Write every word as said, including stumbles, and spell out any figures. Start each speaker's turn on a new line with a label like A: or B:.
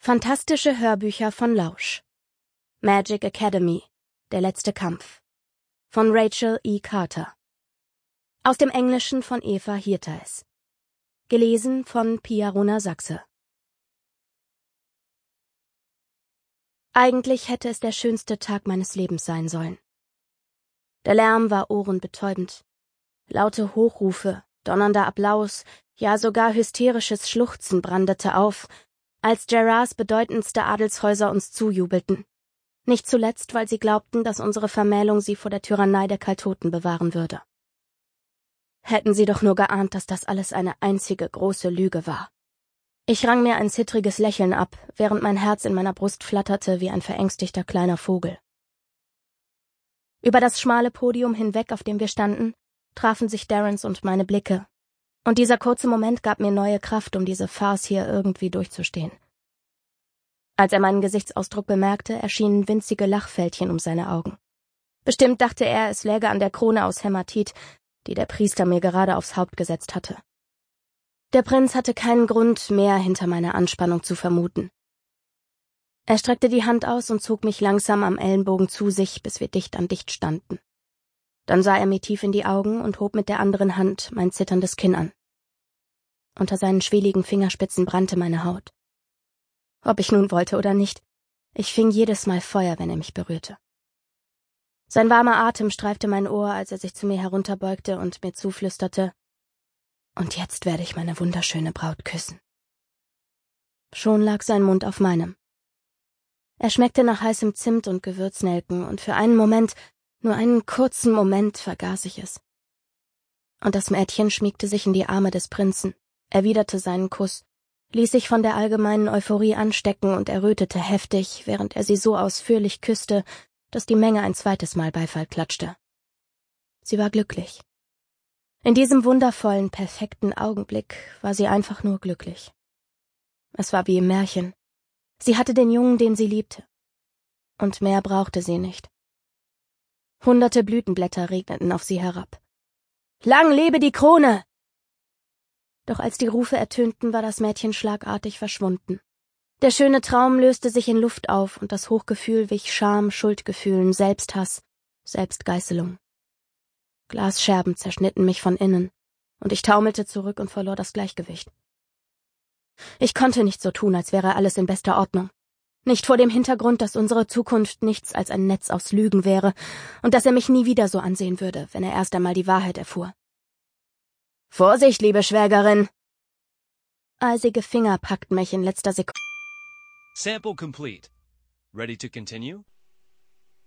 A: Fantastische Hörbücher von Lausch. Magic Academy. Der letzte Kampf. Von Rachel E. Carter. Aus dem Englischen von Eva Hirtaes. Gelesen von Pia Rona-Sachse. Eigentlich hätte es der schönste Tag meines Lebens sein sollen. Der Lärm war ohrenbetäubend. Laute Hochrufe, donnernder Applaus, ja sogar hysterisches Schluchzen brandete auf, als Gerards bedeutendste Adelshäuser uns zujubelten. Nicht zuletzt, weil sie glaubten, dass unsere Vermählung sie vor der Tyrannei der Kaltoten bewahren würde. Hätten sie doch nur geahnt, dass das alles eine einzige große Lüge war. Ich rang mir ein zittriges Lächeln ab, während mein Herz in meiner Brust flatterte wie ein verängstigter kleiner Vogel. Über das schmale Podium hinweg, auf dem wir standen, trafen sich Darrens und meine Blicke, und dieser kurze Moment gab mir neue Kraft, um diese Farce hier irgendwie durchzustehen. Als er meinen Gesichtsausdruck bemerkte, erschienen winzige Lachfältchen um seine Augen. Bestimmt dachte er, es läge an der Krone aus Hämatit, die der Priester mir gerade aufs Haupt gesetzt hatte. Der Prinz hatte keinen Grund mehr hinter meiner Anspannung zu vermuten. Er streckte die Hand aus und zog mich langsam am Ellenbogen zu sich, bis wir dicht an dicht standen. Dann sah er mir tief in die Augen und hob mit der anderen Hand mein zitterndes Kinn an. Unter seinen schweligen Fingerspitzen brannte meine Haut. Ob ich nun wollte oder nicht, ich fing jedes Mal Feuer, wenn er mich berührte. Sein warmer Atem streifte mein Ohr, als er sich zu mir herunterbeugte und mir zuflüsterte: Und jetzt werde ich meine wunderschöne Braut küssen. Schon lag sein Mund auf meinem. Er schmeckte nach heißem Zimt und Gewürznelken, und für einen Moment, nur einen kurzen Moment, vergaß ich es. Und das Mädchen schmiegte sich in die Arme des Prinzen, erwiderte seinen Kuss, ließ sich von der allgemeinen Euphorie anstecken und errötete heftig, während er sie so ausführlich küsste, dass die Menge ein zweites Mal Beifall klatschte. Sie war glücklich. In diesem wundervollen, perfekten Augenblick war sie einfach nur glücklich. Es war wie im Märchen. Sie hatte den Jungen, den sie liebte. Und mehr brauchte sie nicht. Hunderte Blütenblätter regneten auf sie herab. »Lang lebe die Krone!« Doch als die Rufe ertönten, war das Mädchen schlagartig verschwunden. Der schöne Traum löste sich in Luft auf, und das Hochgefühl wich Scham, Schuldgefühlen, Selbsthass, Selbstgeißelung. Glasscherben zerschnitten mich von innen, und ich taumelte zurück und verlor das Gleichgewicht. Ich konnte nicht so tun, als wäre alles in bester Ordnung. Nicht vor dem Hintergrund, dass unsere Zukunft nichts als ein Netz aus Lügen wäre und dass er mich nie wieder so ansehen würde, wenn er erst einmal die Wahrheit erfuhr. »Vorsicht, liebe Schwägerin!« Eisige Finger packten mich in letzter Sekunde.
B: Sample complete. Ready to continue?